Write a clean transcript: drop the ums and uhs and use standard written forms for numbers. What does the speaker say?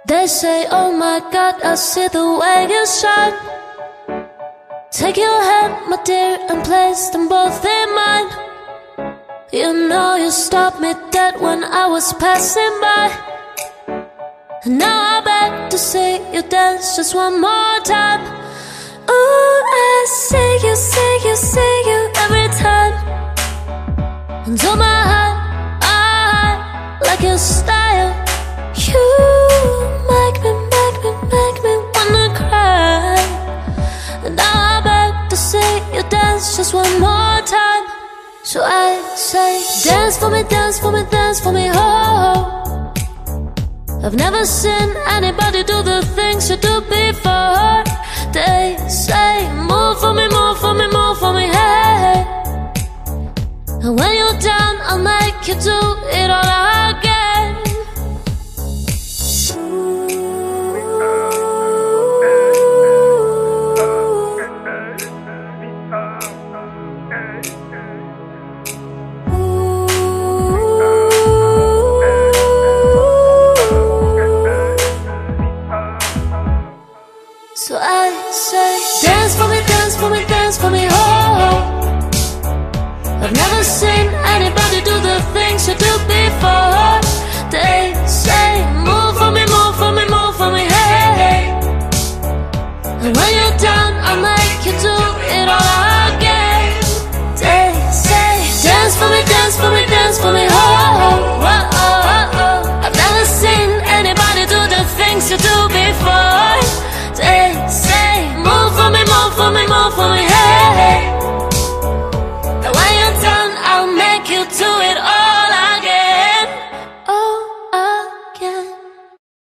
They say, oh my God, I see the way you shine. Take your hand, my dear, and place them both in mine. You know you stopped me dead when I was passing by. And now I beg to see you dance just one more time. Ooh, I see you, see you, see you every time. And oh my heart, I like your style. You make me wanna cry. And now I beg to see you dance just one more time. So I say, dance for me, dance for me, dance for me, oh. I've never seen anybody do the things you do before. They say, move for me, move for me, move for me, hey. And when you're down, I'll make you do it all again. So I say, dance for me, dance for me, dance for me, oh. I've never seen anybody do the things you do before. They say, move for me, move for me, move for me, hey. And when you're down, I'll make you do it all again. They say, dance for me, dance for me, dance for me, oh. I've never seen anybody do the things you do before. They say, move for me, move for me, move for me, hey. And when you're done, I'll make you do it all.